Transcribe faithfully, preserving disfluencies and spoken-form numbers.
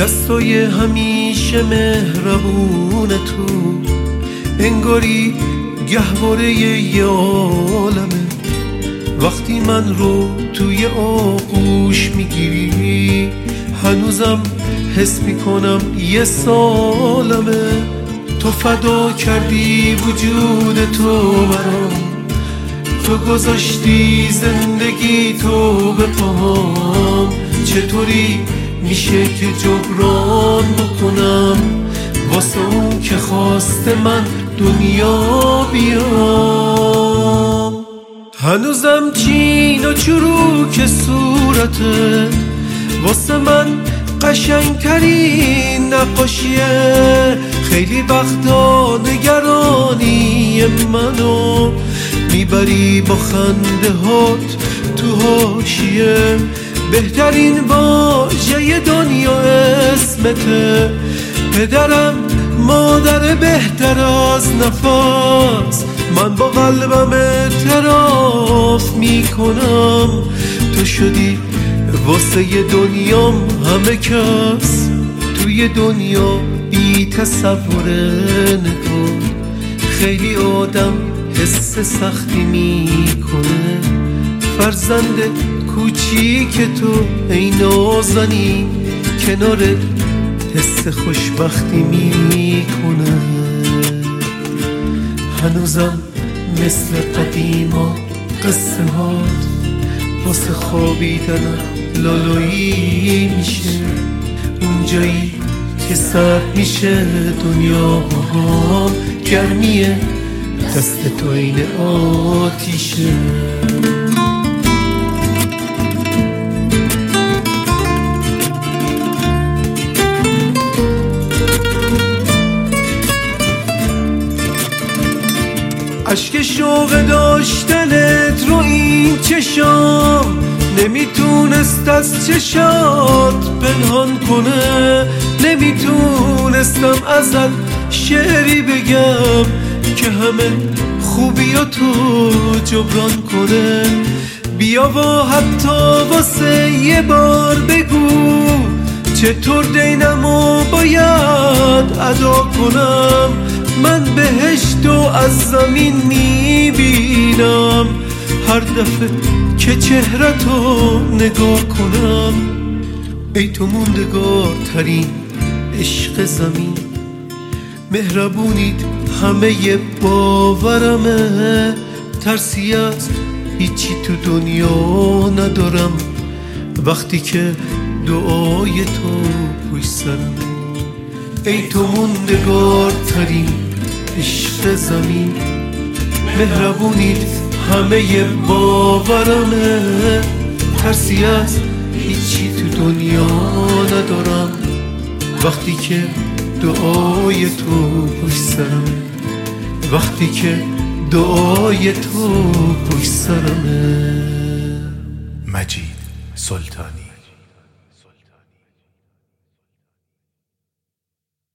دستای همیشه مهربون تو انگاری گهواره یه عالمه. وقتی من رو توی آغوش میگیری هنوزم حس میکنم یه سالمه. تو فدا کردی وجود تو برام، تو گذاشتی زندگی تو به پاهام. چطوری میشه که جبران بکنم واسه اون که خواسته من دنیا بیام؟ هنوزم چین و چروک صورته واسه من قشنگترین نقاشیه. خیلی وقتا نگرانی منو میبری با خنده هات تو حاشیه. بهترین واژه دنیا اسمته. پدرم مادر بهتر از نفس، من با قلبم اعتراف میکنم تو شدی واسه دنیام همه کس. توی دنیا بی تصوره نگاه، خیلی آدم حس سختی میکنه. فرزند کوچیک تو ای نازنین کنار حس خوشبختی میکنه. هنوزم مثل قدیما قصه هات واسه خوابیدنم لالایی میشه. اونجایی که سرد میشه دنیا باهام، گرمیه دست تو این آتیشه. عشق شوق داشتنت رو این چشام نمیتونست از چشات پنهان کنه. نمیتونستم ازت شعری بگم که همه خوبیاتو جبران کنه. بیا و حتی واسه یه بار بگو چطور دینمو باید ادا کنم. من بهشتو از زمین میبینم هر دفعه که چهرتو نگاه کنم. ای تو موندگار ترین عشق زمین، مهربونید همه ی باورمه. ترسی از هیچی تو دنیا ندارم وقتی که دعای تو پشت سرم. ای تو موندگار ترین عشق زمین، مهربونید همه ی باورمه. ترسی از هیچی تو دنیا ندارم وقتی که دعای تو پشت سرم. وقتی که دعای تو پشت سرمه. مجید سلطانی.